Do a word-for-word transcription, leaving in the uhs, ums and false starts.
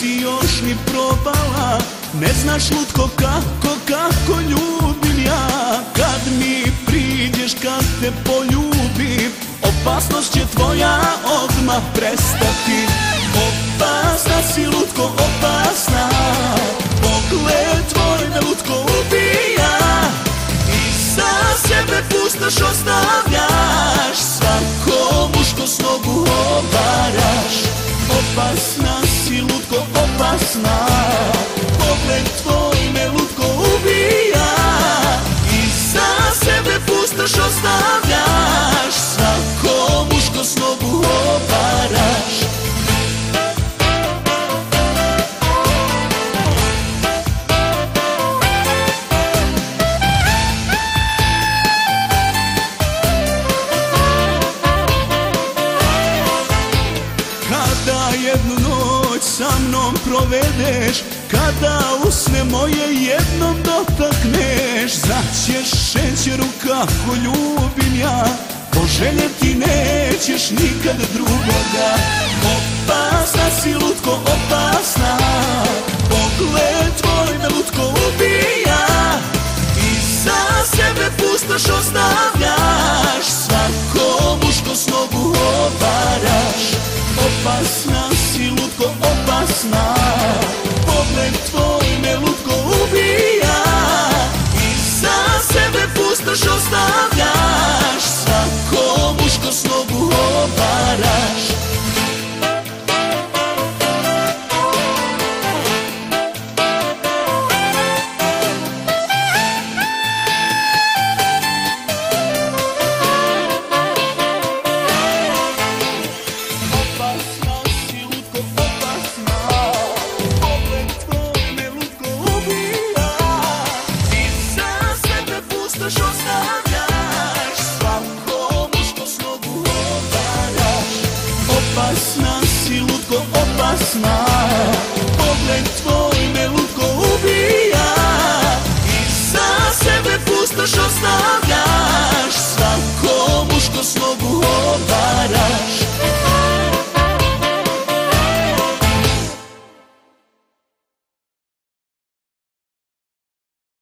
nisi još ni probala, ne znaš lutko kako, kako ljubim ja. Kad mi priđeš, kad te poljubim, opasnost će tvoja odmah prestati. Opasna si lutko, opasna, pogled tvoj me lutko ubija. I za sebe pustoš ostavljaš, svako muško s nogu obaraš. Opasna si lutko, opasna, pogled tvoj me lutko ubija. I za sebe pustoš ostavljaš, svako muško s nogu obaraš. Kada jednu noć sa mnom provedeš, kada usne moje jednom dotakneš, znaćeš šećeru kako ljubim ja, poželjeti nećeš nikad drugoga. Opasna si lutko, opasna, pogled tvoj me lutko ubija. I za sebe pustoš ostavljaš, svako muško s nogu obaraš. Opasna si lutko, opasna, pogled tvoj me lutko ubija. I za sebe pustoš ostavljaš, svako muško s nogu obaraš. Opasna si lutko, opasna, pogled tvoj